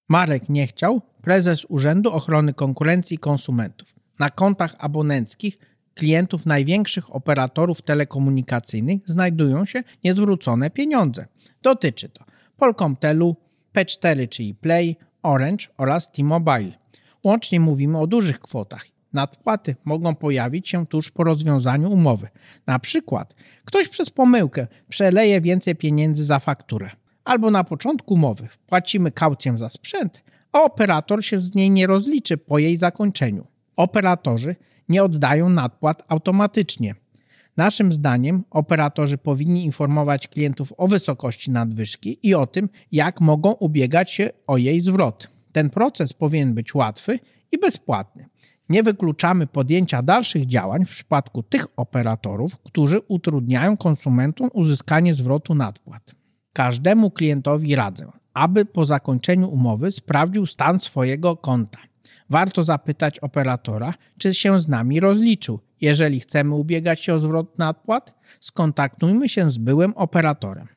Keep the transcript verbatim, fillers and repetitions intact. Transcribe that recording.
Marek Niechciał, prezes Urzędu Ochrony Konkurencji i Konsumentów. Na kontach abonenckich klientów największych operatorów telekomunikacyjnych znajdują się niezwrócone pieniądze. Dotyczy to Polkomtelu, P cztery, czyli Play, Orange oraz T-Mobile. Łącznie mówimy o dużych kwotach. Nadpłaty mogą pojawić się tuż po rozwiązaniu umowy. Na przykład ktoś przez pomyłkę przeleje więcej pieniędzy za fakturę. Albo na początku umowy płacimy kaucję za sprzęt, a operator się z niej nie rozliczy po jej zakończeniu. Operatorzy nie oddają nadpłat automatycznie. Naszym zdaniem operatorzy powinni informować klientów o wysokości nadwyżki i o tym, jak mogą ubiegać się o jej zwrot. Ten proces powinien być łatwy i bezpłatny. Nie wykluczamy podjęcia dalszych działań w przypadku tych operatorów, którzy utrudniają konsumentom uzyskanie zwrotu nadpłat. Każdemu klientowi radzę, aby po zakończeniu umowy sprawdził stan swojego konta. Warto zapytać operatora, czy się z nami rozliczył. Jeżeli chcemy ubiegać się o zwrot nadpłat, skontaktujmy się z byłym operatorem.